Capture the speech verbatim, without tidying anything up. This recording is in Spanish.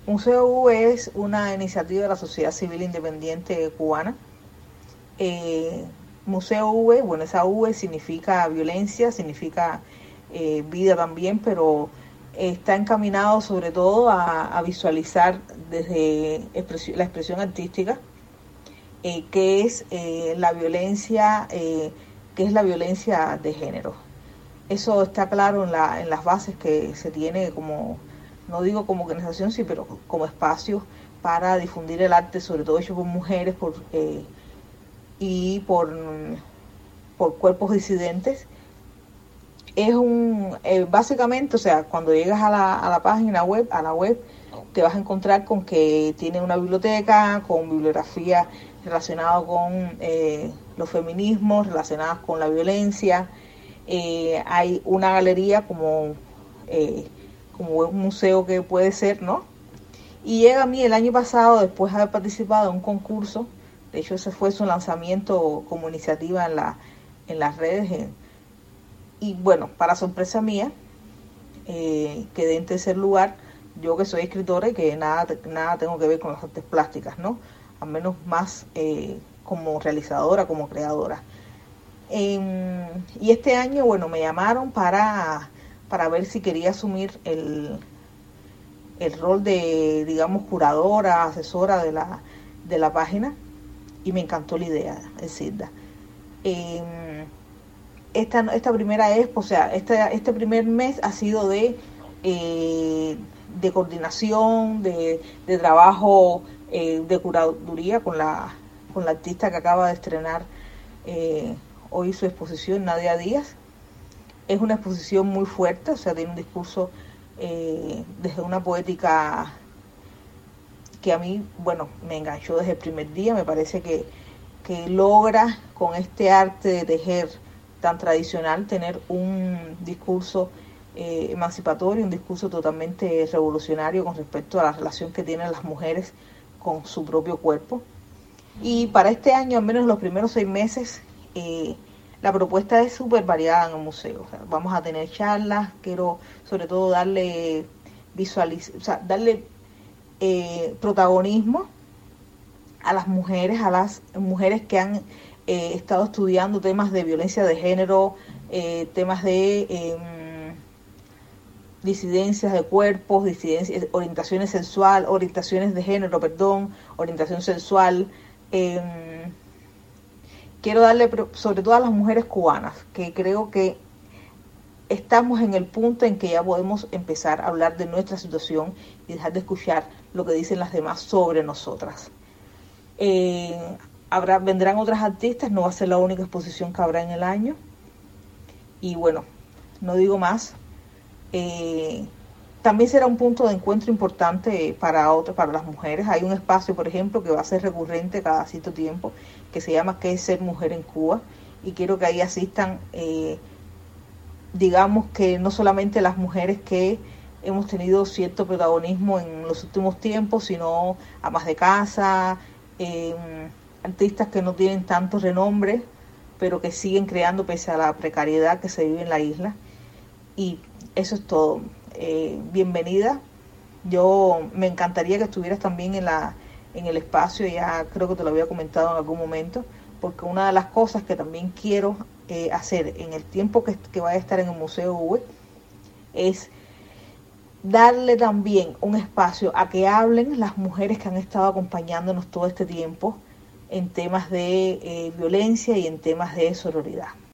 Museo U es una iniciativa de la sociedad civil independiente cubana. Eh, Museo V, bueno, esa V significa violencia, significa eh, vida también, pero está encaminado sobre todo a, a visualizar desde expresión, la expresión artística eh, qué es eh, la violencia, eh, qué es la violencia de género. Eso está claro en, la, en las bases que se tiene como, no digo como organización, sí, pero como espacio para difundir el arte, sobre todo hecho por mujeres por, eh, y por, por cuerpos disidentes. Es un, eh, básicamente, o sea, cuando llegas a la, a la página web, a la web, te vas a encontrar con que tiene una biblioteca, con bibliografía relacionada con eh, los feminismos, relacionadas con la violencia. Eh, hay una galería como, eh, como un museo que puede ser, ¿no? Y llega a mí el año pasado, después de haber participado en un concurso, de hecho ese fue su lanzamiento como iniciativa en, la, en las redes, en, y bueno, para sorpresa mía, eh, quedé en tercer lugar, yo que soy escritora y que nada, nada tengo que ver con las artes plásticas, ¿no? Al menos más eh, como realizadora, como creadora. Eh, y este año, bueno, me llamaron para, para ver si quería asumir el, el rol de, digamos, curadora, asesora de la, de la página, y me encantó la idea, es decir, eh, esta, esta primera expo, o sea, este, este primer mes ha sido de, eh, de coordinación, de, de trabajo eh, de curaduría con la, con la artista que acaba de estrenar eh, hoy su exposición, Nadia Díaz. Es una exposición muy fuerte, o sea, tiene un discurso eh, desde una poética que a mí, bueno, me enganchó desde el primer día. Me parece que, que logra con este arte de tejer tan tradicional tener un discurso eh, emancipatorio, un discurso totalmente revolucionario con respecto a la relación que tienen las mujeres con su propio cuerpo. Y para este año, al menos los primeros seis meses, eh, la propuesta es súper variada en el museo. O sea, vamos a tener charlas, quiero sobre todo darle visualiz o sea, darle eh, protagonismo a las mujeres, a las mujeres que han eh, estado estudiando temas de violencia de género, eh, temas de eh, disidencias de cuerpos, disidencias, orientaciones sexual, orientaciones de género, perdón, orientación sexual. Eh, quiero darle sobre todo a las mujeres cubanas, que creo que estamos en el punto en que ya podemos empezar a hablar de nuestra situación y dejar de escuchar lo que dicen las demás sobre nosotras. Eh, habrá, vendrán otras artistas, no va a ser la única exposición que habrá en el año. Y bueno, no digo más. Eh, también será un punto de encuentro importante para otras, para las mujeres. Hay un espacio, por ejemplo, que va a ser recurrente cada cierto tiempo, que se llama ¿Qué es ser mujer en Cuba? Y quiero que ahí asistan, eh, digamos que no solamente las mujeres que hemos tenido cierto protagonismo en los últimos tiempos, sino amas de casa, eh, artistas que no tienen tanto renombre, pero que siguen creando pese a la precariedad que se vive en la isla. Y eso es todo. Eh, bienvenida. Yo me encantaría que estuvieras también en la en el espacio, ya creo que te lo había comentado en algún momento, porque una de las cosas que también quiero eh, hacer en el tiempo que, que vaya a estar en el Museo U E es darle también un espacio a que hablen las mujeres que han estado acompañándonos todo este tiempo en temas de eh, violencia y en temas de sororidad.